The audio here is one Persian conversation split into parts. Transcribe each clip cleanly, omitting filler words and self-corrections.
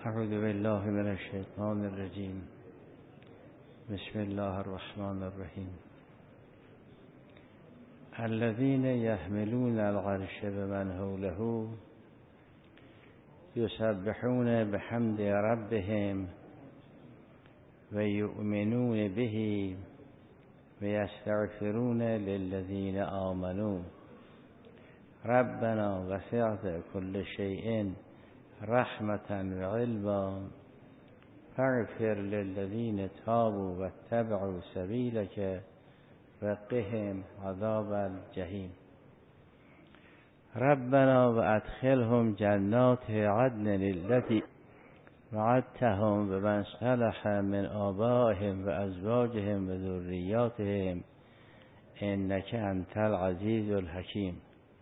اعوذ بالله من الشیطان الرجیم. بسم الله الرحمن الرحیم. الذين يحملون العرش بمن حوله يسبحون بحمد ربهم ويؤمنون به ويستغفرون للذين آمنوا ربنا وسعت كل شيء رحمة وعلما فاغفر للذين تابوا واتبعوا سبيلك وقهم عذاب الجحيم. ربنا وادخلهم جنات عدن التي وعدتهم ومن صلح من آبائهم وأزواجهم وذرياتهم إنك أنت العزيز الحكيم.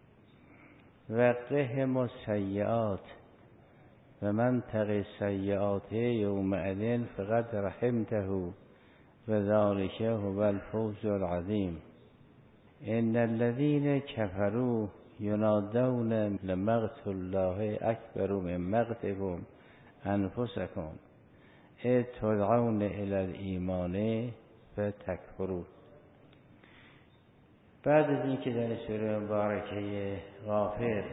وقهم السيئات ومن تق السيئات يومئذ فقد رحمته وذلك هو الفوز العظيم. إن الذين كفروا ينادون لمقت الله أكبر من مقتكم أنفسكم إذ تدعون إلى الإيمان فتكفرون. بعد از اینکه در سوره مبارکه غافر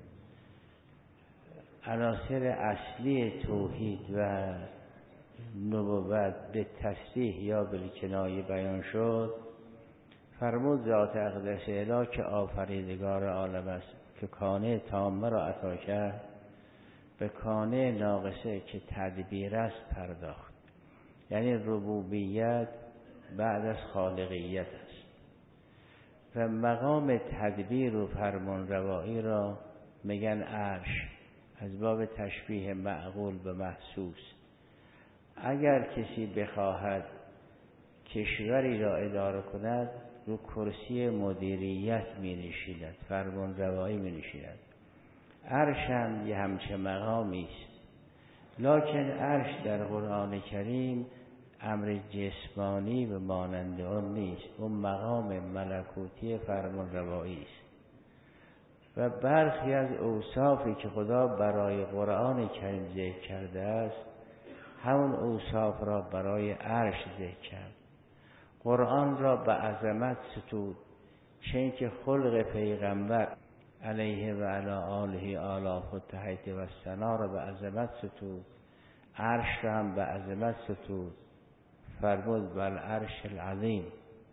عناصر اصلی توحید و نبوت به تصریح یا بالکنایه بیان شد، فرمود ذات اقدس الهی که آفریدگار عالم است که کانه تامه را عطا کرد، به کانه ناقصه که تدبیر است پرداخت. یعنی ربوبیت بعد از خالقیت است و مقام تدبیر و فرمان روایی را میگن عرش، از باب تشبیه معقول به محسوس. اگر کسی بخواهد کشوری را اداره کند، رو کرسی مدیریت می نشیند، فرمان روایی می نشیند. عرش هم یه همچه مقامی است، لکن عرش در قرآن کریم امر جسمانی و مانند آن نیست، اون مقام ملکوتی فرمان روایی است. و برخی از اوصافی که خدا برای قرآن کریم ذکر کرده است، همون اوصاف را برای عرش ذکر کرد. قرآن را به عظمت ستود، چه اینکه خلق پیغمبر علیه و علی آله آلاف و تحیط و ثنا را به عظمت ستود، عرش را هم به عظمت ستود. فرمود بالعرش العظیم.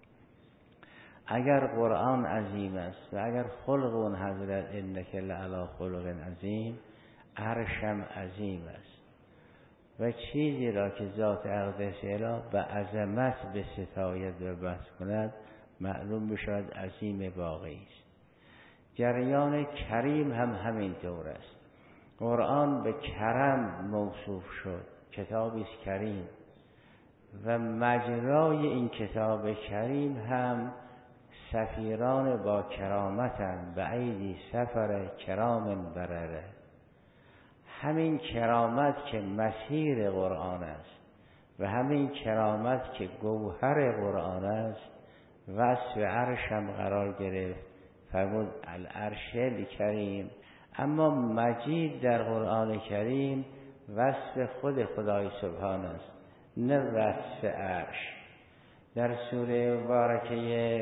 اگر قرآن عظیم است و اگر خلق اون حضرت انک لعلی خلق عظیم، عرش هم عظیم است. و چیزی را که ذات اقدس الهی به عظمت بستاید و بس کند، معلوم بشود عظیم واقعی است. جریان کریم هم همین طور است. قرآن به کرم موصوف شد، کتابی است کریم، و مجرای این کتاب کریم هم سفیران با کرامتن، به ایدی سفر کرام برره. همین کرامت که مسیر قرآن است و همین کرامت که گوهر قرآن است، وصف عرش هم قرار گرفت. فرمود العرش الکریم. اما مجید در قرآن کریم وصف خود خدای سبحان است، نه وصف عرش. در سوره مبارکه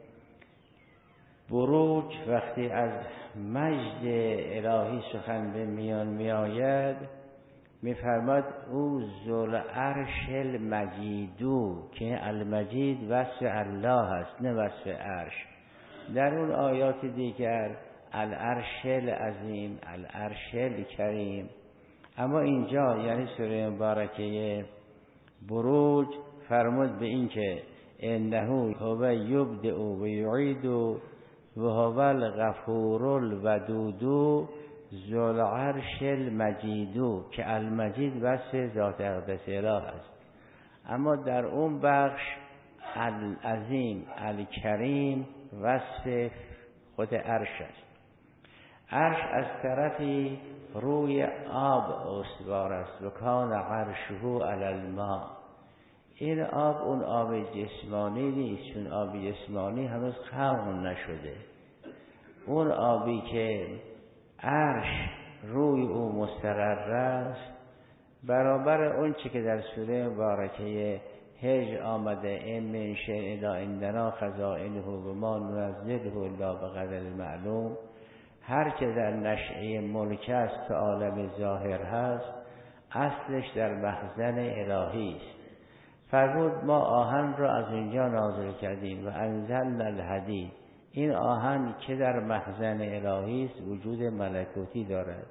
بروج وقتی از مجد الهی سخن به میان می آید، می فرماد او ذل عرش المجیدو، که المجید وصف الله است نه وصف عرش. در اون آیات دیگر العرش العظیم، العرش الکریم. اما اینجا یعنی سوره مبارکه بروج فرمود به این که انه هو یبدئ و یعید و هو الغفور الودود ذو العرش المجید، که المجید وصف ذات اقدس اله است. اما در اون بخش العظیم الکریم وصف خود عرش است. عرش از طرفی روی آب استوار است و کان عرشه علی الماء. این آب اون آب جسمانی نیست، چون آب جسمانی هنوز خلق نشده. اون آبی که عرش روی او مستقر است برابر اون چی که در سوره مبارکه هجر آمده ان من شیء الا عندنا خزائنه و ما ننزله الا بقدر معلوم، هر که در نشأه ملک است تو عالم ظاهر هست اصلش در مخزن الهی است. فرمود ما آهن را از اینجا نازل کردیم و انزلنا الحدید، این آهن که در مخزن الهی است وجود ملکوتی دارد.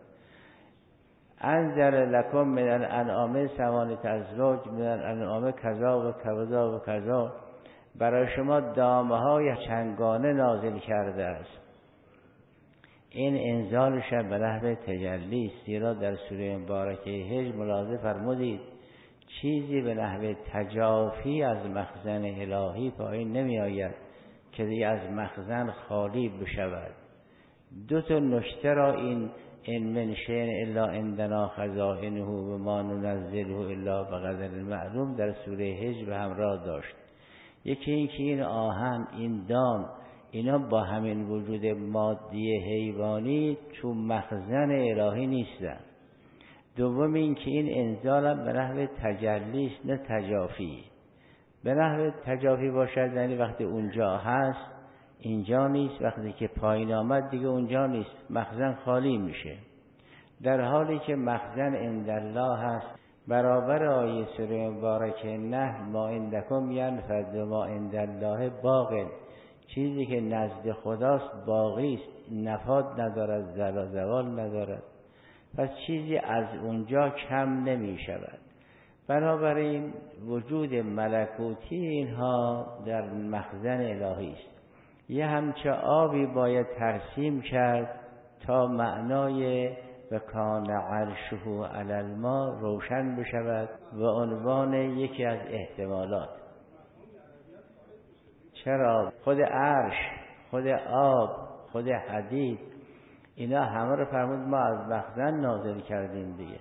انزل لکم من الانعام ثمانیة ازواج من الانعام کذا و کذا و کذا، برای شما دامه های چندگانه نازل کرده است. این انزالش به نحو تجلی است، زیرا در سوره مبارکه هجر ملاحظه فرمودید چیزی به نحو تجافی از مخزن الهی پایین نمی آید که دیگه از مخزن خالی بشود. دو تا نکته را این ان من شیء الا عندنا خزائنه و ما ننزله الا بقدر معلوم در سوره هجر به همراه داشت. یکی این که این آهن، این دام، اینا با همین وجود مادی حیوانی تو مخزن الهی نیستن. دوم این که این انزال به نحو تجلی است نه تجافی. به نحو تجافی باشد یعنی وقتی اونجا هست اینجا نیست، وقتی که پایین آمد دیگه اونجا نیست، مخزن خالی میشه. در حالی که مخزن عند الله هست، برابر آیه سوره مبارکه نه ما عندکم ینفد و ما عند الله باق، چیزی که نزد خداست باقی است، نفاد ندارد، زوال ندارد، پس چیزی از اونجا کم نمی شود. بنابراین وجود ملکوتی اینها در مخزن الهی است. یه همچه آبی باید ترسیم کرد تا معنای و کان عرشه علی الماء روشن بشود و عنوان یکی از احتمالات. چرا؟ خود عرش، خود آب، خود حدید، اینا همه رو فرمود ما از مخزن نازل کردیم دیگه.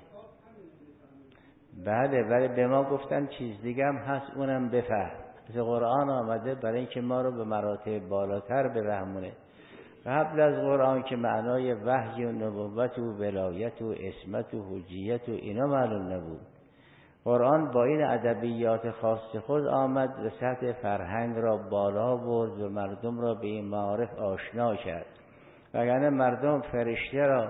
بله ولی به ما گفتن چیز دیگه هم هست، اونم بفهم. از قرآن آمده برای اینکه ما رو به مراتب بالاتر برهمونه. قبل از قرآن که معنای وحی و نبوت و ولایت و عصمت و حجیت و اینا معلوم نبود. قرآن با این ادبیات خاص خود آمد و سطح فرهنگ را بالا برد و مردم را به این معارف آشنا کرد. وگرنه مردم فرشته را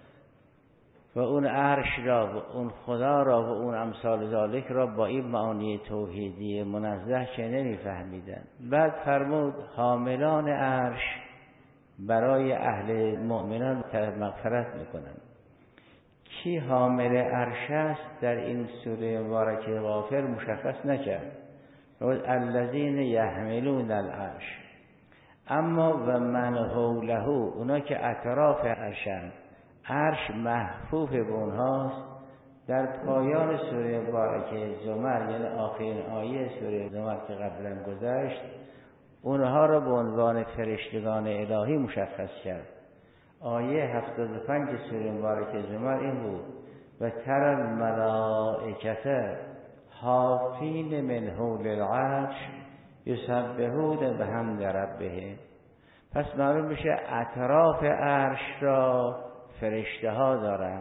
و اون عرش را و اون خدا را و اون امثال ذالک را با این معانی توحیدی منزه که نمی‌فهمیدن. بعد فرمود حاملان عرش برای اهل مؤمنان مغفرت میکنند. کی حامل عرش است در این سوره مبارکه غافر مشخص نکرد. الذین یحملون العرش، اما و من حوله، اونا که اطراف عرشند، عرش محفوف به اونهاست. در پایان سوره مبارکه زمر یعنی آخرین آیه سوره زمر که قبلا گذشت، اونها را به عنوان فرشتگان الهی مشخص کرد. آیه 75 سوره مبارکه زمر این بود و تر الملائکه حافین من حول العرش یسبحون بحمد ربهم. پس معلوم میشه اطراف عرش را فرشته ها دارن.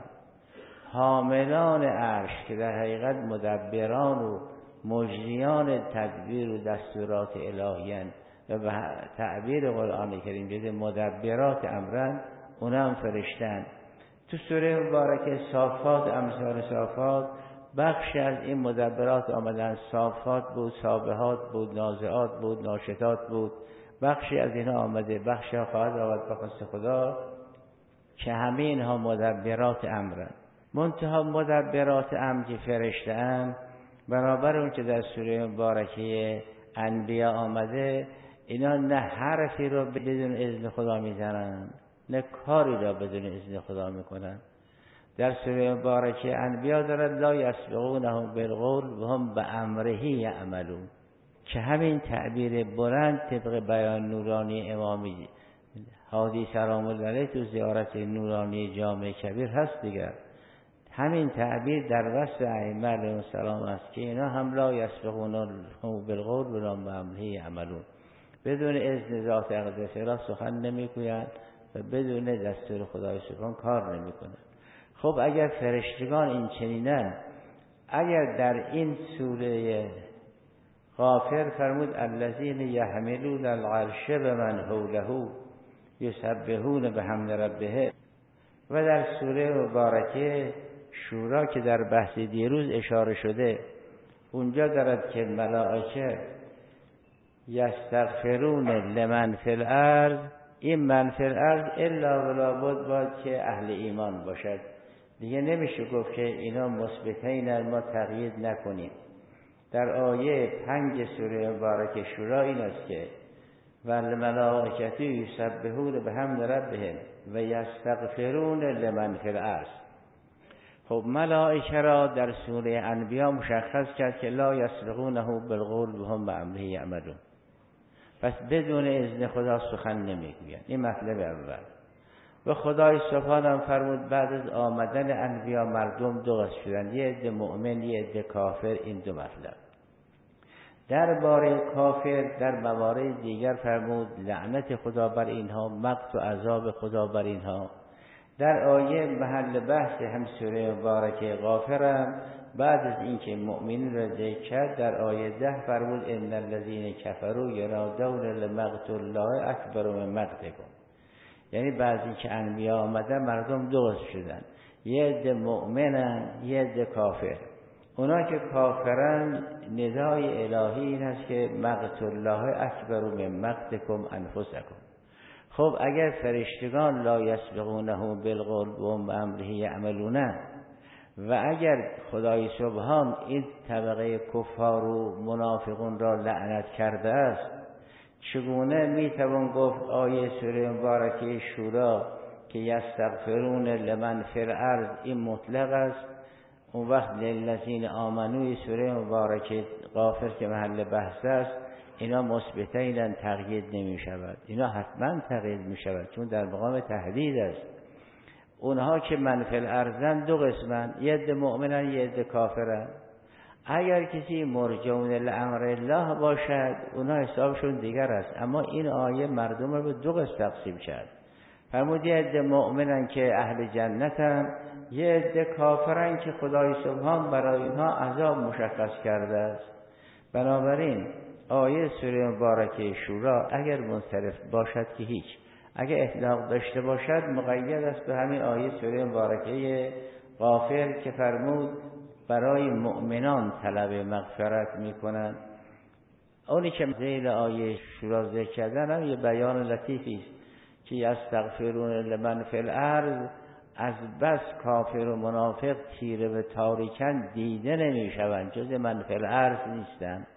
حاملان عرش که در حقیقت مدبران و مجریان تدبیر و دستورات الهیان و به تعبیر قرآن کریم جده مدبرات امرن، اونا هم فرشتن. تو سوره مبارکه صافات، امثال صافات، بخشی از این مدبرات آمدن. صافات بود، سابحات بود، نازعات بود، ناشطات بود، بخشی از اینها آمده، بخشی ها خواهد آمد به خواست خدا که همه اینها مدبرات امرن. منتها مدبرات امر که فرشته ام برابر اون که در سوره مبارکه انبیا آمده، اینا نه حرفی رو بدون اذن خدا میزنن نه کاری را بدون اذن خدا میکنن. در سوره مبارکه انبیا دارد لا یسبقونه بالقول و هم بامره یعملون، که همین تعبیر بلند طبق بیان نورانی امامی هادی سلام الله علیه تو زیارت نورانی جامع کبیر هست دیگر. همین تعبیر در وصف ائمه علیهم السلام است که اینا هم لا یسبقونه بالقول و هم بامره یعملون، بدون اذن ذات اقدس را سخن نمیگویند و بدون دستور خدای سبحان کار نمیکنند. خب اگر فرشتگان این چنینن، اگر در این سوره غافر فرمود الذین یحملون العرش بمن حوله یسبحون بحمد ربهم، و در سوره مبارکه شورا که در بحث دیروز اشاره شده اونجا دارد که ملائکه یستغفرون لمن فی الارض، این من فی الارض الا ولا بد باید که اهل ایمان باشد. دیگه نمیشه گفت که اینا مثبتین ما تقیید نکنیم. در آیه 5 سوره مبارکه شورا این است که والملائکه یسبحون بحمد ربهم و یستغفرون لمن فی الارض. خب ملائکه را در سوره انبیاء مشخص کرد که لا یسبقونه بالقول وهم بامره یعملون، پس بدون اذن خدا سخن نمیگویند. این مطلب اول. و خدای سبحانه هم فرمود بعد از آمدن انبیاء مردم دو قسم شدند، یه عده مؤمن یه عده کافر. این دو مطلب. درباره کافر در موارد دیگر فرمود لعنت خدا بر اینها، مقت و عذاب خدا بر اینها. در آیه محل بحث هم سوره مبارکه غافر هم بعد از اینکه مؤمنین را ذکر کرد در آیه 10 فرمود ان الذين كفروا ينادون لمقت الله اکبر من مقتكم. یعنی بعد از اینکه انبیا آمدن مردم دو قسم شدن، یه عده مؤمنن یه عده کافر. اونا که کافرن ندای الهی این هست که مقت الله اکبر من مقتكم انفسکم. خب اگر فرشتگان لا یسبقونه بالقول وهم بامره یعملون و اگر خدای سبحان این طبقه کفار و منافقون را لعنت کرده است، چگونه میتوان گفت آیه سوره مبارکه شورا که یستغفرون لمن فی الارض این مطلق است، اون وقت للذین آمنوی سوره مبارکه غافر که محل بحث است اینا مثبتین تقیید نمی شود. اینا حتما تقیید می شود چون در مقام تهدید است. اونها که من فی الارضن دو قسمن، یه عده مؤمنن یه عده کافرن. اگر کسی مرجعون لامر الله باشد اونها حسابشون دیگر است، اما این آیه مردم رو به دو قسم تقسیم کرد. فرمود یه عده مؤمنن که اهل جنتن، یه عده کافرن که خدای سبحان برای اینها عذاب مشخص کرده است. بنابراین آیه سوره مبارکه شورا اگر منصرف باشد که هیچ، اگر اطلاق داشته باشد مقید است به همین آیه سوره مبارکه غافر که فرمود برای مؤمنان طلب مغفرت میکنند. اونی که ذیل آیه شورا ذکر کردن هم یه بیان لطیفی است که یستغفرون لمن فی الارض، از بس کافر و منافق تیره و تاریکن دیده نمیشوند، جز من فی الارض نیستند.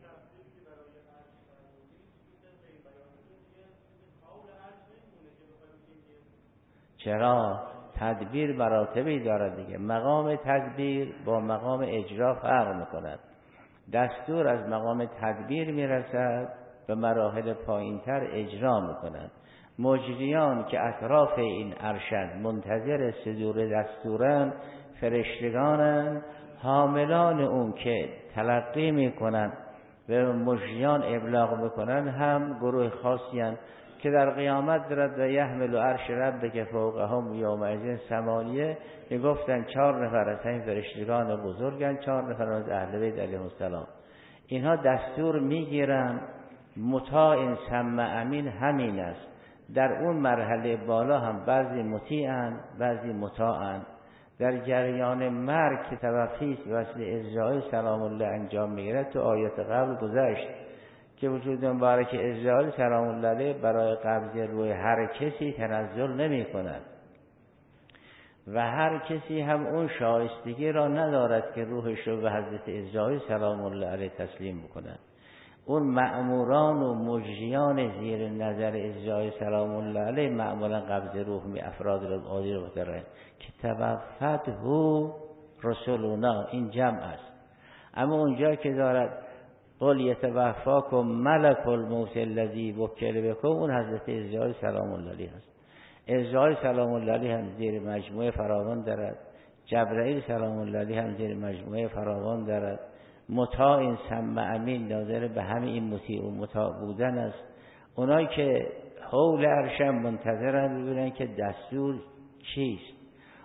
چرا؟ تدبیر مراتبی دارد دیگه. مقام تدبیر با مقام اجرا فرق میکند. دستور از مقام تدبیر میرسد به مراحل پایینتر اجرا میکند. مجریان که اطراف این ارشد منتظر صدور دستورن فرشتگانن، حاملان اون که تلقی میکنن و مجریان ابلاغ میکنن هم گروه خاصی هستند که در قیامت درد و یحمل و عرش ربک فوقهم یومئذ ثمانیه میگفتن 4 نفر از این فرشتگان بزرگن، 4 نفر از اهل بیت علیهم السلام. اینها دستور میگیرن، مطاع سمع امین همین است. در اون مرحله بالا هم بعضی مطیعن بعضی مطاعن. در جریان مرگ که توفیست وصل اجرای سلام الله انجام میگیرد تو آیات قبل گذشت که وجود مبارک اجرای سلام الله علیه برای قبض روی هر کسی تنزل نمی کند و هر کسی هم اون شایستگی را ندارد که روحش رو به حضرت اجرای سلام الله علیه تسلیم بکند. اون مأموران و مجریان زیر نظر اجرای سلام الله علیه معمولا قبض روح می افراد رو عادی رو بتره که توفته رسولنا، این جمع است. اما اونجا که دارد قل یتوفاکم ملک الموت الذی وکل بکم، اون حضرت اجرای سلام الله علیه است. اجرای سلام الله علیه هم زیر مجموعه فراوان دارد، جبرائیل سلام الله علیه هم زیر مجموعه فراوان دارد. مطاع سمع امین ناظر به همین این مطیع و مطاع بودن است. اونایی که حول عرش منتظرن ببینن که دستور چیست.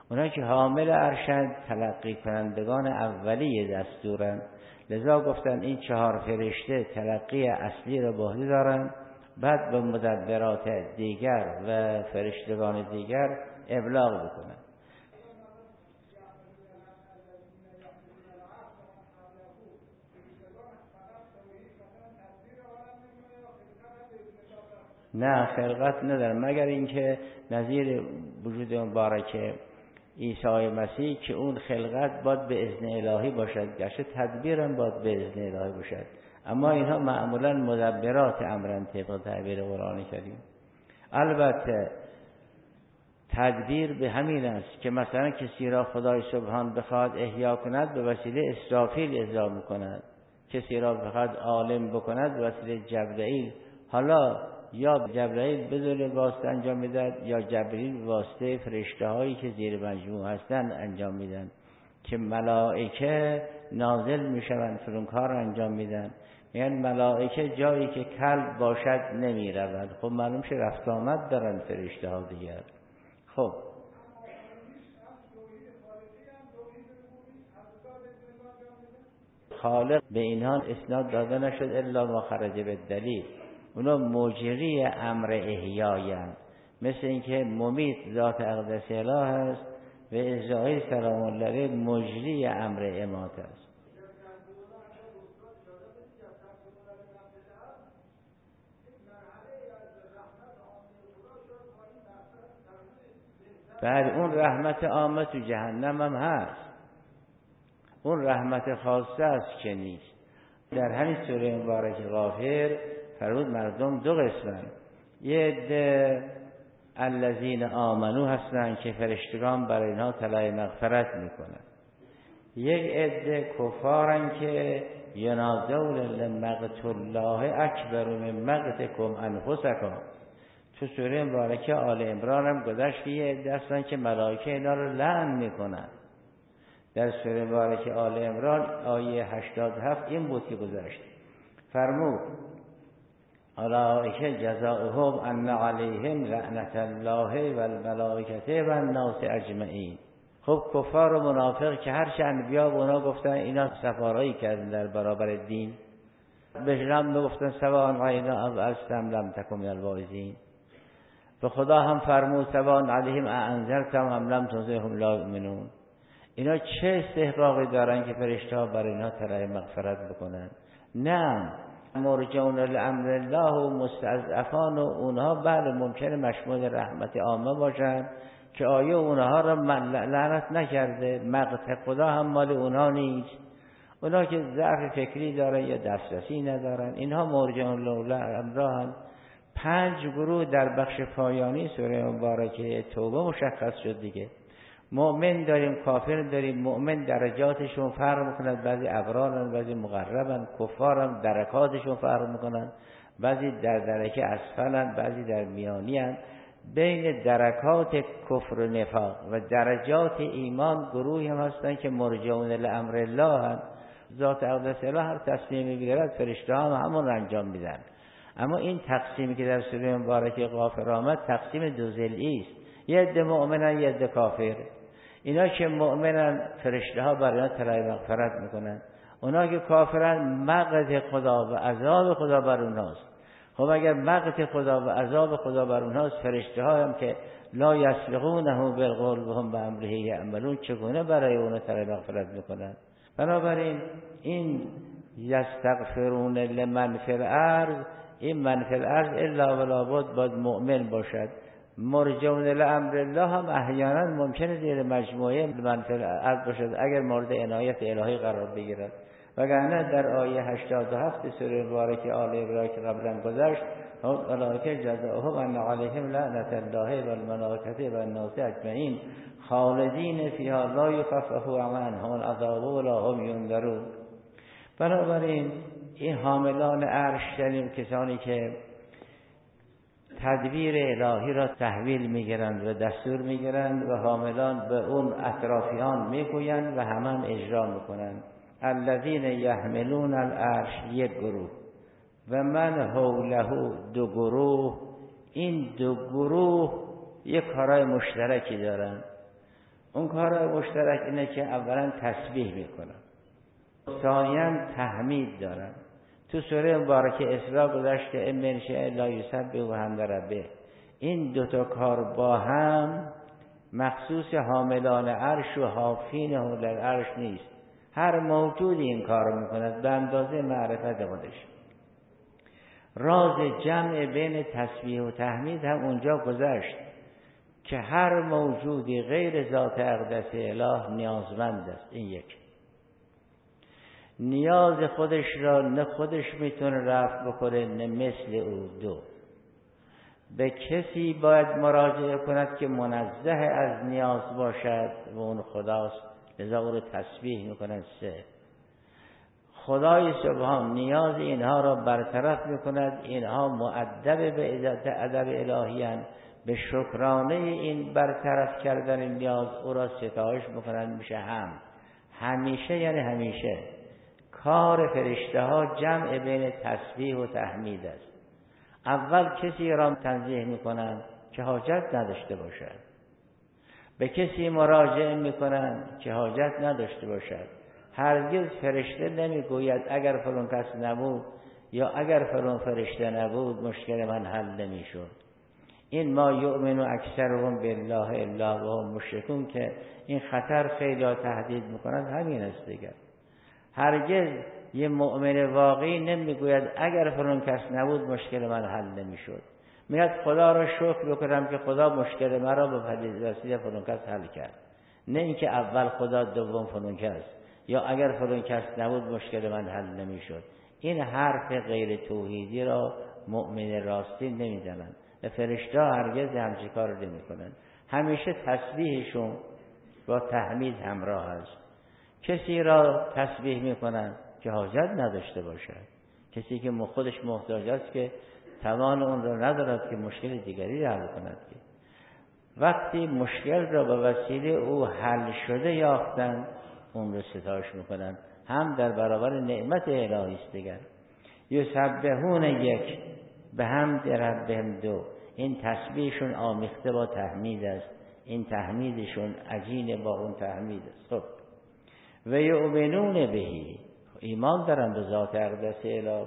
اونا که حامل عرشند تلقی کنندگان اولیه دستورن، لذا گفتن این 4 فرشته تلقی اصلی را به عهده دارن، بعد به مدبرات دیگر و فرشتگان دیگر ابلاغ بکنن. نه خلقت ندارن، مگر اینکه نظیر وجود مبارک عیسی مسیح که اون خلقت باید به اذن الهی باشد، گرچه تدبیرم باید به اذن الهی باشد، اما اینها معمولا مدبرات امرن طبق تعبیر قرآن کریم. البته تدبیر به همین است که مثلا کسی را خدای سبحان بخواد احیا کند به وسیله اسرافیل احیا میکند، کسی را بخواد عالم بکند به وسیله جبرائیل. حالا یا جبرائیل بدون واسطه انجام میدهد یا جبرائیل واسطه فرشته هایی که زیر مجموع هستند انجام میدن که ملائکه نازل میشوند فرون کار انجام میدن. یعنی ملائکه جایی که کلب باشد نمیروند. خب معلوم شه رفت آمد دارن فرشته ها دیگر. خب خالق به اینها اسناد داده نشد الا ما خرج به دلیل. اونا مجری امر احیایند، مثل اینکه ممیت ذات اقدس اله است و عزراییل سلام الله علیه مجری امر اماته است. بعد اون رحمت عامه تو جهنم هم هست، اون رحمت خاصه است که نیست. در همین سوره مبارک غافر فرمود مردم 2 قسمن، یه عده الذین آمنو هستن که فرشتگان برای اینها طلب مغفرت میکنن، یک عده کفارن که ینادون لمقت الله اکبر من مقتکم انفسکم. تو سوره مبارکه آل عمران هم گذشت که یه عده هستن که ملائکه اینا رو لعن میکنن. در سوره مبارکه آل عمران آیه 87 این بود که گذشت، فرمود اولئک جزاؤهم ان علیهم لعنت الله و الملائکه و الناس اجمعین. خب کفار و منافق که هر چه انبیا به اونا گفتن اینا سفارایی کردن در برابر دین، بهشون میگفتن سواء علینا اذعبتم لم تکن من الواعظین. به خدا هم فرمود سواء علیهم اانذرتم ام لم تنذرهم لا یؤمنون. اینا چه استحقاقی دارن که فرشته‌ها برای اینا طلب مغفرت بکنن؟ نه، مرجون لامر الله و مستضعفان و اونها بله ممکنه مشمول رحمت عامه باشن که آیه اونها را لعنت نکرده، مقت خدا هم مال اونها نیست. اونها که ضعف فکری دارن یا دسترسی ندارن اینها مرجون لامر. 5 گروه در بخش پایانی سوره مبارکه توبه مشخص شد دیگه. مؤمن داریم، کافر داریم. مؤمن درجاتشون فرق میکنند، بعضی ابرارن بعضی مقربن. کفارم درکاتشون فرق میکنند، بعضی در درکه اسفلن بعضی در میانیان. بین درکات کفر و نفاق و درجات ایمان گروهی هم هستن که مرجعون لامر الله هم. ذات اقدس اله هر تصمیمی بگیرد فرشته ها همون انجام میدن. اما این تقسیمی که در سوره مبارکه غافر آمد تقسیم 2 ضلعی است، یه عده مؤمنن یه عده کافر. اینا که مؤمنن فرشته ها برای اینا طلب مغفرت میکنن، اونا که کافرن مقت خدا و عذاب خدا بر اونهاست. خب اگر مقت خدا و عذاب خدا بر اونهاست، فرشته ها هم که لا یسبقونه بالقول و هم بامره یعملون چگونه برای اونا طلب مغفرت میکنن؟ بنابراین این یستغفرون لمن فی الارض، این من فی الارض الا ولا بد باید مؤمن باشد. مرجعون لامر الله هم احیانا ممکنه زیر مجموعه من فی الارض باشد اگر مورد عنایت الهی قرار بگیرد. وگرنه در آیه 87 سوره مبارکه آل عمران که قبلا گذشت، اولئک جزاؤهم ان علیهم لعنت الله و الملائکه و الناس اجمعین خالدین فیها لا یخفف عنهم العذاب ولا هم ینذرون. بنابراین این حاملان عرش یعنی کسانی که تدبیر الهی را تحویل میگیرند و دستور میگیرند و حاملان به اون اطرافیان میگویند و همان اجرا میکنند. الذین یحملون العرش 1 گروه و من حوله 2 گروه. این 2 گروه یک کارای مشترکی دارند. اون کار مشترک اینه که اولا تسبیح میکنن، ثانیاً تحمید دارن. تو سوره مبارکه اسراء گذشته من شاء لا یسبح و حمد ربه. این دوتا کار با هم مخصوص حاملان عرش و حافین حول العرش نیست. هر موجودی این کار میکند به اندازه معرفت خودش. راز جمع بین تسبیح و تحمید هم اونجا گذشت که هر موجودی غیر ذات اقدس اله نیازمند است. این یک، نیاز خودش را نه خودش میتونه رفع بکنه نه مثل او. دو، به کسی باید مراجعه کند که منزه از نیاز باشد و اون خداست، لذا او رو تسبیح میکنند. سه، خدای سبحان نیاز اینها را برطرف میکند، اینها مؤدب به ادب الهیان، به شکرانه این برطرف کردن نیاز او را ستایش میکنند. میشه همیشه، یعنی همیشه کار فرشته ها جمع بین تسبیح و تحمید است. اول کسی را تنزیه میکنند که حاجت نداشته باشد، به کسی مراجعه میکنند که حاجت نداشته باشد. هرگز فرشته نمیگوید اگر فلان کس نبود یا اگر فلان فرشته نبود مشکل من حل نمیشد. این ما یؤمن اکثرهم بالله الا وهم مشرکون که این خطر خیلی تهدید میکنند همین است دیگر. هرگز یه مؤمن واقعی نمیگوید اگر فلان کس نبود مشکل من حل نمیشد. میاد خدا را شکر بکنم که خدا مشکل مرا به وسیله فلان کس حل کرد، نه اینکه اول خدا دوم فلان کس، یا اگر فلان کس نبود مشکل من حل نمیشد. این حرف غیر توحیدی را مؤمن راستی نمیزنند. فرشته هرگز همچین کار نمیکنند. همیشه تسبیحشون با تحمید همراه است. کسی را تسبیح میکنند که حاجت نداشته باشد، کسی که خودش محتاج است که توان اون را ندارد که مشکل دیگری را حل کند. که وقتی مشکل را به وسیله او حل شده یافتند اون را ستایش میکنند، هم در برابر نعمت الهی است. دیگر یسبحون یک به حمد ربهم دو. این تسبیحشون آمیخته با تحمید است، این تحمیدشون عجین با اون تحمید است. خب و یؤمنون بهی، ایمان دارن به ذات اقدس اله.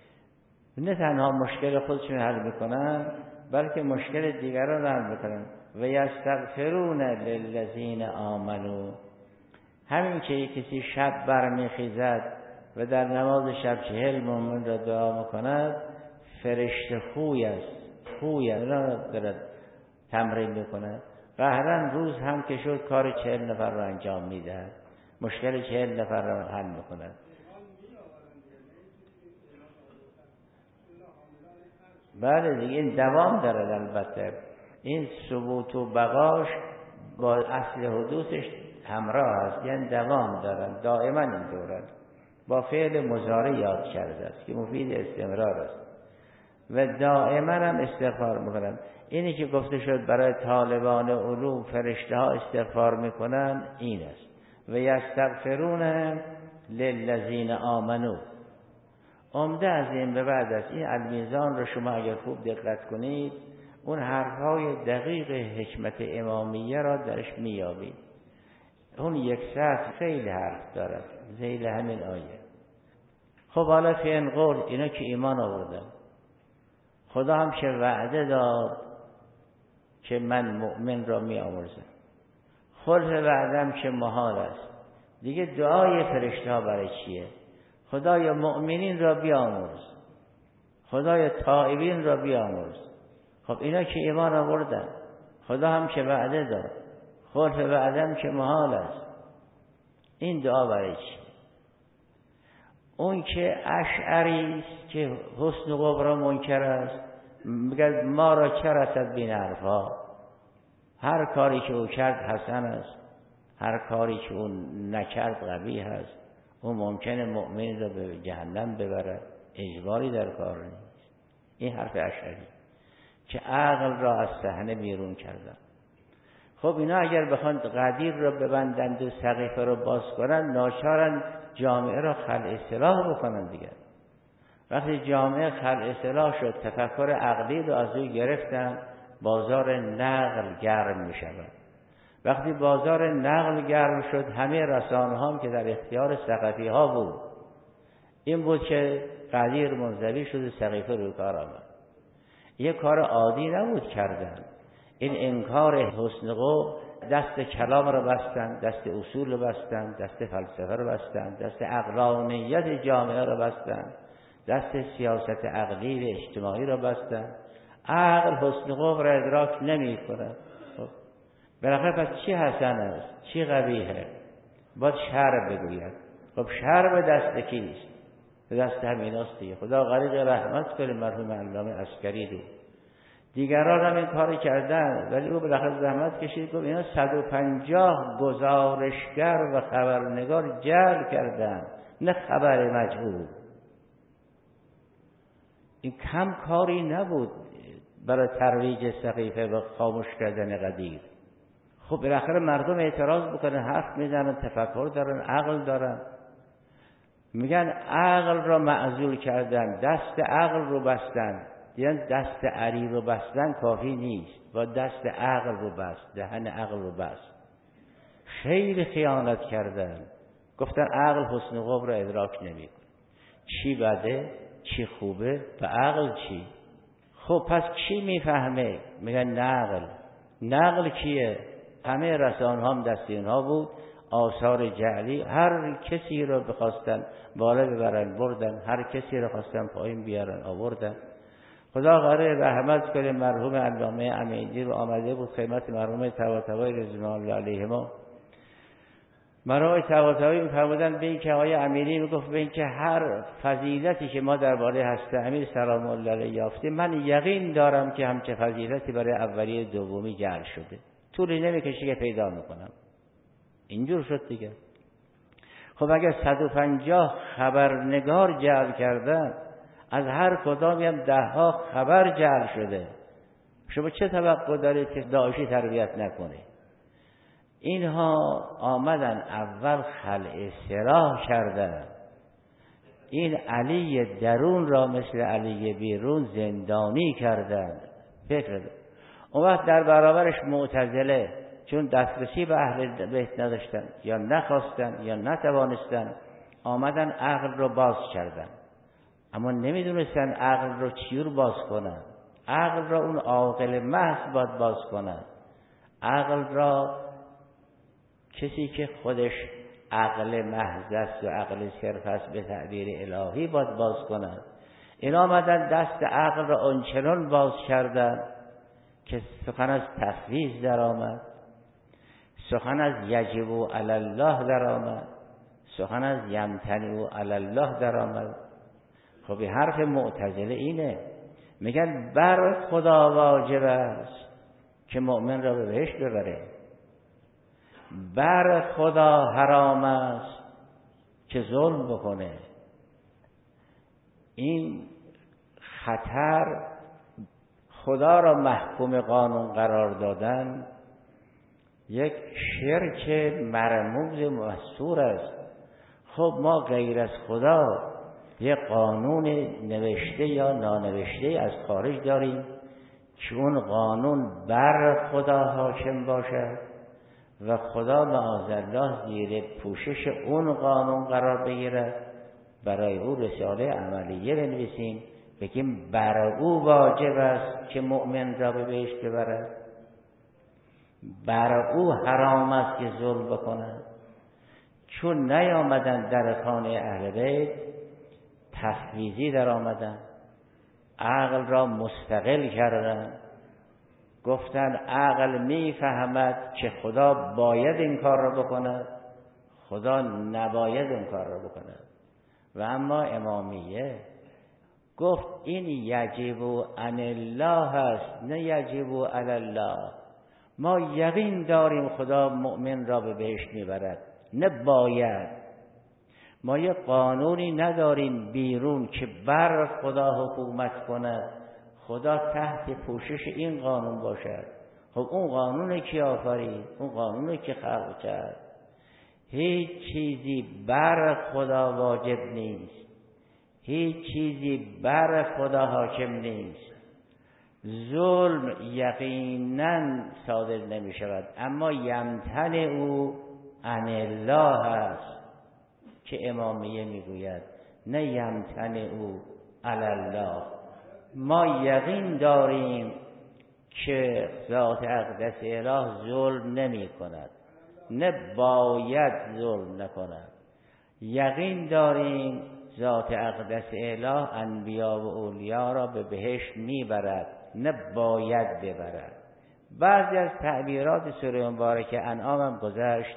نه تنها مشکل خودشون حل میکنن بلکه مشکل دیگران حل میکنن. و یستغفرون للذین آمنوا، همین که کسی شب برمیخیزد و در نماز شب 40 مومن را دعا میکند، فرشته خوی است، خوی را دارد تمرین میکند. قهرن روز هم که شد کار 40 نفر را انجام میدهد، مشکل 40 نفر را حل میکند. بله دیگه این دوام دارد. البته این ثبوت و بقاش با اصل حدوثش همراه است، یعنی دوام دارد، دائما این دورد. با فعل مضارع یاد کرده است که مفید استمرار است و دائما هم استغفار میکنند. اینی که گفته شد برای طالبان علوم فرشته ها استغفار میکنند این است. و یستغفرون للذین آمنوا. عمده از این به بعد است. این المیزان رو شما اگر خوب دقت کنید اون حرفهای دقیق حکمت امامیه را درش میابید. اون یک سطر خیلی حرف دارد ذیل همین آیه. خب حالا فی این قول، اینا که ایمان آوردن، خدا هم که وعده داد که من مؤمن را می آمرزم، خلف وعدم که محال است. دیگه دعای فرشته ها برای چیه؟ خدای مؤمنین را بیامرز، خدای تائبین را بیامرز. خب اینا که ایمان آوردن، خدا هم که وعده داد، خلف وعدم که محال است، این دعا برای چی؟ اون که اشعری است که حسن و قبرا منکر است میگه ما را چه رسد بین حرفا، هر کاری که او کرد حسن است، هر کاری که او نکرد قبیح است. او ممکنه مؤمن را به جهنم ببرد، اجباری در کار نیست. این حرف اشعری که عقل را از صحنه بیرون کردن. خب اینا اگر بخوان قدیر را ببندند و سقیفه را باز کنند ناچارن جامعه را خلع اصلاح بکنن دیگر. وقتی جامعه خلع اصلاح شد، تفکر عقلی رو از او گرفتن، بازار نقل گرم می شود وقتی بازار نقل گرم شد، همه رسانه هم که در اختیار ثقفی ها بود، این بود که قدیر منزوی شد، سقیفه روی کار آمد. یه کار عادی نبود کردن. این انکار حسن قوم، دست کلام رو بستن، دست اصول رو بستن، دست فلسفه رو بستن، دست عقلانیت جامعه رو بستن، دست سیاست عقلی و اجتماعی رو بستن. عقل حسن قوم رو ادراک نمی کنه. بالاخره پس چی حسن است، چی قبیحه؟ باید شرع بگوید. خب شرع به دست کیست؟ به دست همین است دیگه. خدا غریق رحمت کنه مرحوم علامه عسکری رو. دیگران هم این کاری کردن، ولی او بالاخره زحمت کشید، گفت اینا 150 گزارشگر و خبرنگار جلب کردن، نه خبر مجهول. این کم کاری نبود برای ترویج سقیفه و خاموش کردن قدیر. خب بالاخره مردم اعتراض بکنن، حرف میزنن، تفکر دارن، عقل دارن. میگن عقل را معزول کردن، دست عقل رو بستن. یعنی دست علی رو بستن کافی نیست، با دست عقل رو بست، دهن عقل رو بست. خیلی خیانت کردن. گفتن عقل حسن قوم رو ادراک نمیکنه. چی بده، چی خوبه، و عقل چی؟ خب پس کی میفهمه؟ میگن نقل. نقل کیه؟ همه رسانه هم دست اینها بود. آثار جعلی، هر کسی رو بخواستن بالا ببرن بردن، هر کسی رو خواستن پایین بیارن آوردن. خدا غریق رحمت کنه مرحوم علامه امینی رو آمده بود خدمت مرحوم طباطبایی رضوان الله علیهما. مرحوم طباطبایی می‌فرمودن به این که آقای امینی میگفت به این که هر فضیلتی که ما درباره حضرت امیر سلام الله علیه یافتیم، من یقین دارم که همچه فضیلتی برای اولیه دومی جعل شده، طولی نمیکشه که پیدا میکنم. اینجور شد دیگه. خب اگر 150 خبرنگار جعل کردن، از هر کدامی هم 10 خبر جعل شده، شما چه توقع دارید که داعشی تربیت نکنه؟ اینها آمدن اول خلع سلاح کردن، این علی درون را مثل علی بیرون زندانی کردن. فکر اون وقت در برابرش معتزله، چون دسترسی به اهل بیت نداشتن یا نخواستن یا نتوانستن، آمدن عقل رو باز کردن، اما نمیدونستن عقل رو چیور باز کنن. عقل را اون عاقل محض باید باز کنن. عقل را کسی که خودش عقل محض است و عقل صرف است به تعبیر الهی باید باز کنن. این آمدن دست عقل را آنچنان باز کردن که سخن از تفویض در آمد، سخن از یجب علی الله در آمد، سخن از یمتنع علی الله در آمد. خب حرف معتزله اینه، میگن بر خدا واجب است که مؤمن را به بهشت ببره، بر خدا حرام است که ظلم بکنه. این خطر خدا را محکوم قانون قرار دادن یک شرک مرموز مستور است. خب ما غیر از خدا یک قانون نوشته یا نانوشته از خارج داریم که اون قانون بر خدا حاکم باشد و خدا معاذالله زیر پوشش اون قانون قرار بگیرد. برای او رساله عملیه بنویسیم، بگیم بر او واجب است که مؤمن را به بهشت ببرد، بر او حرام است که ظلم بکند. چون نیامدن در خانه اهل بیت، تفویضی در آمدن، عقل را مستقل کردن، گفتن عقل میفهمد که خدا باید این کار را بکند، خدا نباید این کار را بکند. و اما امامیه گفت این یجب عن الله است، نه یجب علی الله. ما یقین داریم خدا مؤمن را به بهشت میبرد، نه باید. ما یه قانونی نداریم بیرون که بر خدا حکومت کند، خدا تحت پوشش این قانون باشد. خب اون قانون کی آفرید؟ اون قانون کی خلق کرد؟ هیچ چیزی بر خدا واجب نیست، هیچ چیزی بر خدا حاکم نیست. ظلم یقینا صادر نمی شود، اما یمتن او عن الله است که امامیه میگوید، نه یمتن او علی الله. ما یقین داریم که ذات اقدس اله ظلم نمی کند، نه باید ظلم نکند. یقین داریم ذات اقدس اله انبیا و اولیا را به بهشت میبرد، نه باید ببرد. بعضی از تعبیرات سوره مبارکه انعام هم گذشت،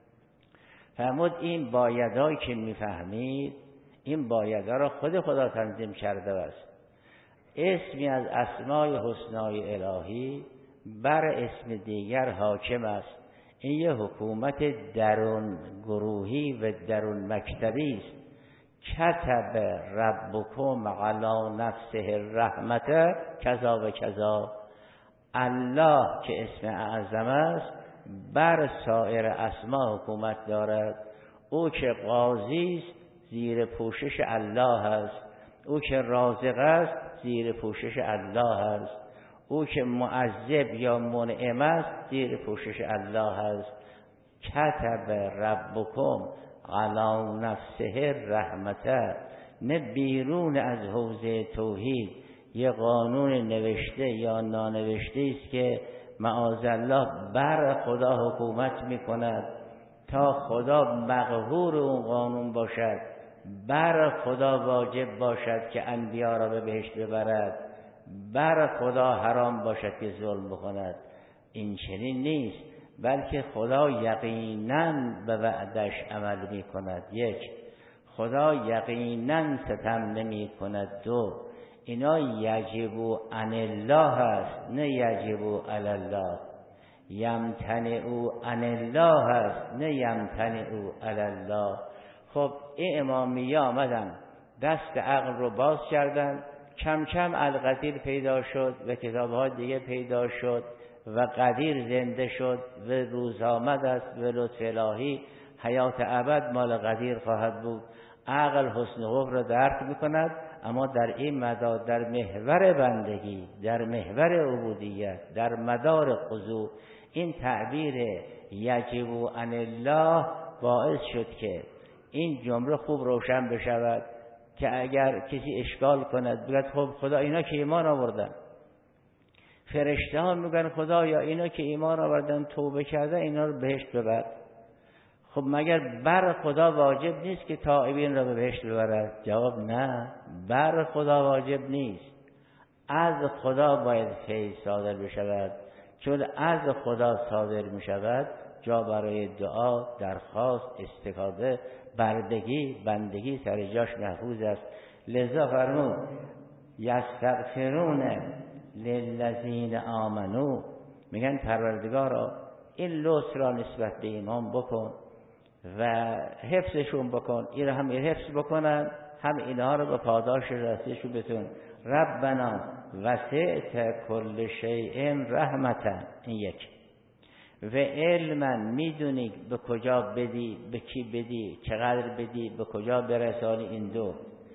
فرمود این بایدهایی که میفهمید، این بایدها را خدا تنظیم کرده است. اسمی از اسمای حسنای الهی بر اسم دیگر حاکم است. این یه حکومت درون گروهی و درون مکتبی است. کتب ربکم علی نفسه الرحمت کذا و کذا. الله که اسم اعظم است بر سایر اسما حکومت دارد. او که قاضی است زیر پوشش الله است. او که رازق است زیر پوشش الله است. او که معذب یا منعم است زیر پوشش الله است. کتب ربکم علی نفسه الرحمت، نه بیرون از حوزه توحید یه قانون نوشته یا نانوشته است که معاذالله بر خدا حکومت میکند تا خدا مقهور اون قانون باشد، بر خدا واجب باشد که انبیا را به بهشت ببرد، بر خدا حرام باشد که ظلم بکند. این چنین نیست، بلکه خدا یقینا به وعدش عمل می کند. یک، خدا یقینا ستم نمی کند. دو، اینا یجب عن الله است، نه یجب علی الله. یمتنع عن الله است، نه یمتنع علی الله. خب این امامیه آمدن دست عقل رو باز کردن، کم کم القدیر پیدا شد و کتاب‌های دیگه پیدا شد و قدیر زنده شد و روز آمد است و لطف الهی حیات ابد مال قدیر خواهد بود. عقل حسن خوف را درک میکند، اما در این مدار در محور بندگی، در محور عبودیت، در مدار خضوع، این تعبیر یجب عن الله باعث شد که این جمله خوب روشن بشود که اگر کسی اشکال کند بگد خب خدا اینا که ایمان آوردن، فرشته ها میگن خدا یا اینا که ایمان آوردن توبه کرده اینا رو بهشت ببر. خب مگر بر خدا واجب نیست که تائبین را به بهشت ببرد؟ جواب نه، بر خدا واجب نیست، از خدا باید فیض صادر بشود. چون از خدا صادر میشود جا برای دعا، درخواست، استفاده، بندگی سر جاش محفوظ است. لذا فرمود یستغفرون للذین آمنو، میگن پروردگارا این لطف را نسبت به ایمان بکن و حفظشون بکن، این را هم حفظ بکنن هم اینها رو به پاداش رسیشون بتون. ربنا وسعت کل شیء رحمتا، این یک، و علما، میدونی به کجا بدی، به کی بدی، چقدر بدی، به کجا برسانی. این دو.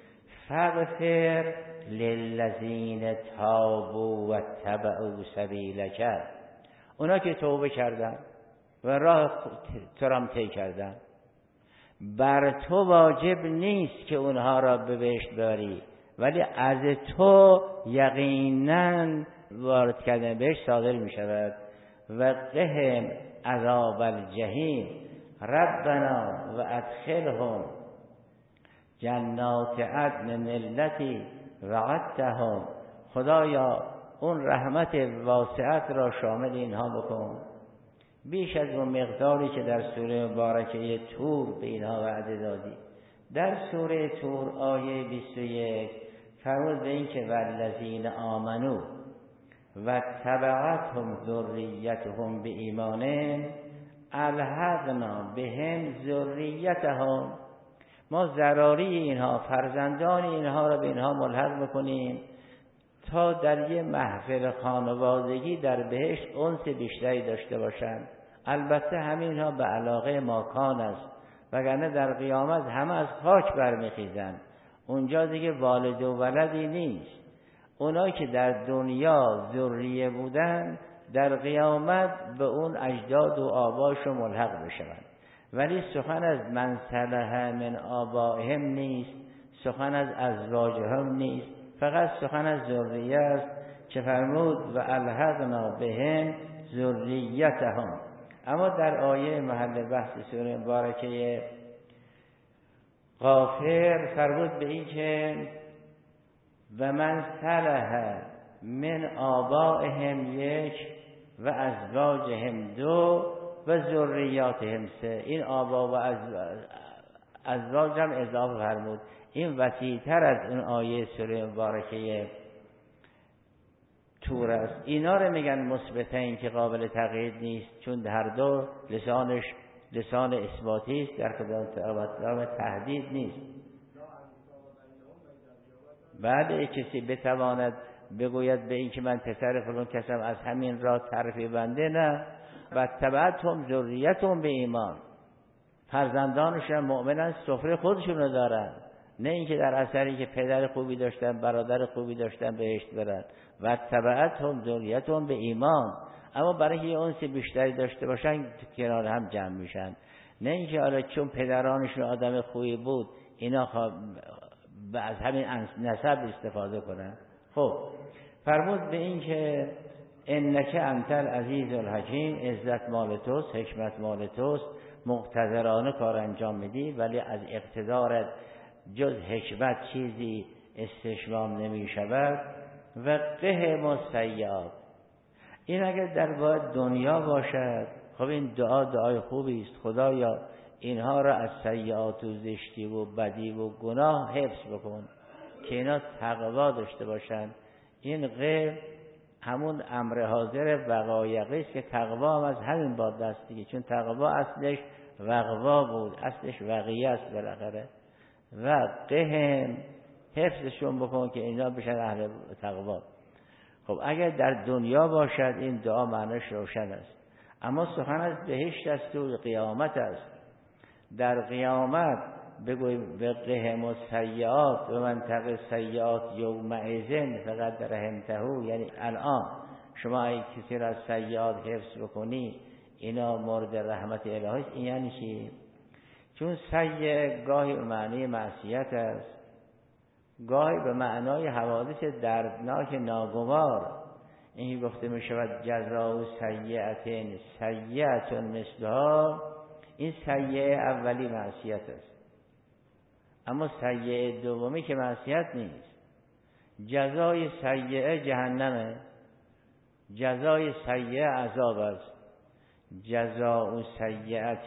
فاغفر للذین تابوا و اتبعوا سبیلک، اونا که توبه کردن و راه ترام طی کردن، بر تو واجب نیست که اونها را به بهشت ببری، ولی از تو یقینا وارد کردن بهشت صادر می شود. و قهم عذاب الجحیم ربنا و ادخلهم جنات عدن التي وعدتهم، خدایا اون رحمت واسعت را شامل اینها بکن، بیش از اون مقداری که در سوره مبارکه طور به اینها وعده دادی. در سوره طور آیه 21 فرمود به این که والذین آمنو و تبعتهم ذریتهم به ایمان الحقنا بهم ذریتهم، ما ضراری اینها، فرزندان اینها را به اینها ملحق میکنیم تا در یه محفل خانوادگی در بهشت انس بیشتری داشته باشند. البته همینها به علاقه ماکان است، وگرنه در قیامت همه از خاک برمیخیزند، اونجا دیگه والد و ولدی نیست. اونایی که در دنیا ذریه بودن در قیامت به اون اجداد و آباشو ملحق بشوند. ولی سخن از من صلح من آبائهم نیست، سخن از ازواجهم نیست، فقط سخن از ذریه است که فرمود و الحقنا بهم ذریتهم. اما در آیه محل بحث سوره مبارکه غافر فرمود به این که و من صلح من آبائهم یک و ازواجهم دو و ذریاتهم سه. این آبا و ازواج هم اضافه فرمود. این وسیع‌تر از اون آیه سوره مبارکه تور است. اینا رو میگن مثبتین که قابل تغییر نیست، چون هر دو لسانش لسان اثباتی است، در خدمت تهدید نیست. بعد کسی بتواند بگوید به این که من پسر فلان کسم از همین راه طرفی بنده، نه. و تبعتهم ذریتهم به ایمان، فرزندانشون مؤمنن، سفره خودشون رو دارن، نه اینکه در اثری که پدر خوبی داشتن برادر خوبی داشتن بهشت برن. و تبعتهم ذریتهم به ایمان، اما برای که انس بیشتری داشته باشن کنار هم جمع میشن، نه اینکه حالا چون پدرانشون آدم خوبی بود اینا از همین نسب استفاده کنن. خب فرمود به این که انک انت العزیز الحکیم، عزت مال توست، حکمت مال توست، مقتدرانه کار انجام میدی، ولی از اقتدارت جز حکمت چیزی استشمام نمی شود. و قهم السیئات، این اگر در باید دنیا باشد، خب این دعای خوبی است، خدایا اینها را از سیئات و زشتی و بدی و گناه حفظ بکن که اینا تقوا داشته باشن. این غیر همون امر حاضر وقایقی است که تقوا هم از همین باد دست دیگه، چون تقوا اصلش وقوا بود، اصلش وقیه است بالاخره. و قهم، حفظشون بکن که اینا بشن اهل تقوا. خب اگر در دنیا باشد این دعا معنیش روشن است، اما سخن از بهشت است و قیامت است. در قیامت بگوی بقهم السیئات و من تق السیئات یومئذ فقد رحمته، یعنی الان شما اگه کسی را از سیئات حفظ بکنی اینا مورد رحمت الهی است. این یعنی چی؟ چون سیئ گاهی به معنی معصیت است، گاهی به معنای حوادث دردناک ناگوار. این گفته می شود جزاء سیئة سیئة مثلها، این سیئه اولی معصیت است، اما سیئه دومی که معصیت نیست. جزای سیئه جهنمه، جزای سیئه عذاب است. جزاء سیئة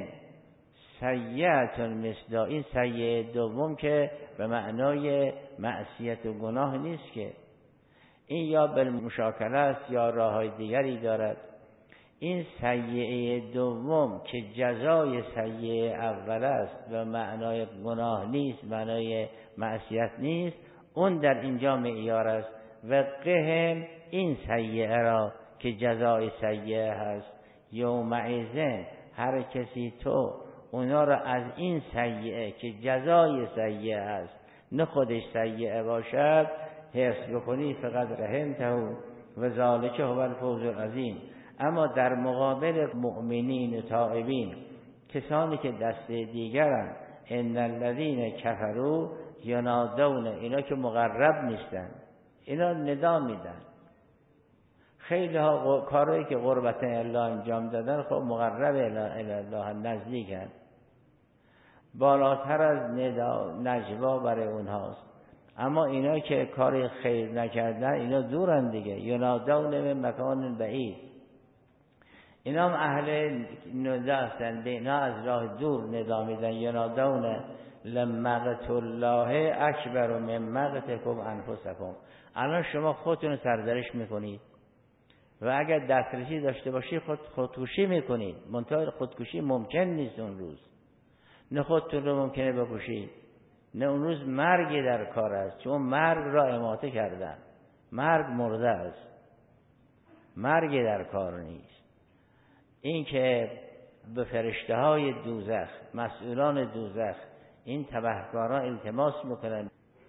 سیئة مثلها، این سیئه دوم که به معنای معصیت و گناه نیست، که این یا بالمشاکله است یا راههای دیگری دارد. این سیئه دوم که جزای سیئه اول است و معنای گناه نیست، معنای معصیت نیست، اون در اینجا معیار است. و قهم این سیئه را که جزای سیئه هست، یومئذ هر کسی تو اونا را از این سیئه که جزای سیئه است نه خودش سیئه باشد حفظ بکنی، فقط رحمته و ذالک هو الفوز العظیم. اما در مقابل مؤمنین و تائبین، کسانی که دست دیگرن، ان الذین کفروا ینادون، اینا که مقرب نیستن اینا ندا میدن. خیلی ها کارهایی که قربت الله انجام دادن خب مقرب الله نزدیکن، بالاتر از نجوا برای اونهاست. اما اینا که کار خیر نکردن اینا دورن دیگه، ینادون من مکان بعید، اینا هم اهل ندا هستن، به اینا از راه دور ندا میدن. ینادون لمقت الله اکبر من مقتکم انفسکم، الان شما خودتون سرزنش میکنید و اگر دسترسی داشته باشی خودکشی میکنید، منتها خودکشی ممکن نیست اون روز، نه خودتون رو ممکنه بکشید نه اون روز مرگی در کار است، چون مرگ را اماته کردن، مرگ مرده است، مرگی در کار نیست. این که به فرشته های دوزخ، مسئولان دوزخ، این تبهکاران التماس میکنن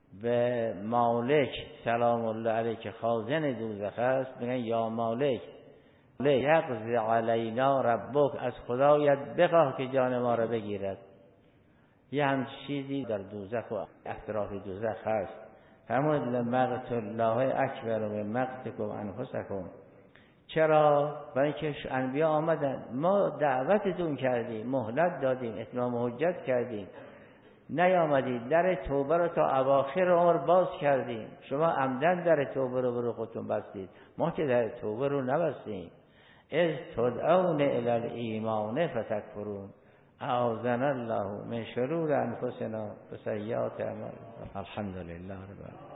به مالک سلام الله علیه که خازن دوزخ است میگن یا مالک لیقضی علینا ربک، از خدایت بخواه که جان ما را بگیرد. یه همچین چیزی در دوزخ و اطراف دوزخ هست. فرمود لمقت الله اکبر و مقتکم انفسکم. چرا؟ برای اینکه انبیا آمدن، ما دعوتتون کردیم، مهلت دادیم، اتمام حجت کردیم، نیامدید، در توبه رو تا اواخر عمر باز کردیم، شما عمدن در توبه رو برو خودتون بستید، ما که در توبه رو نبستیم. اذ تدعون الی الایمان فتکفرون اعاذنا الله من شرور انفسنا و سیئات اعمالنا. الحمدلله رب العالمین.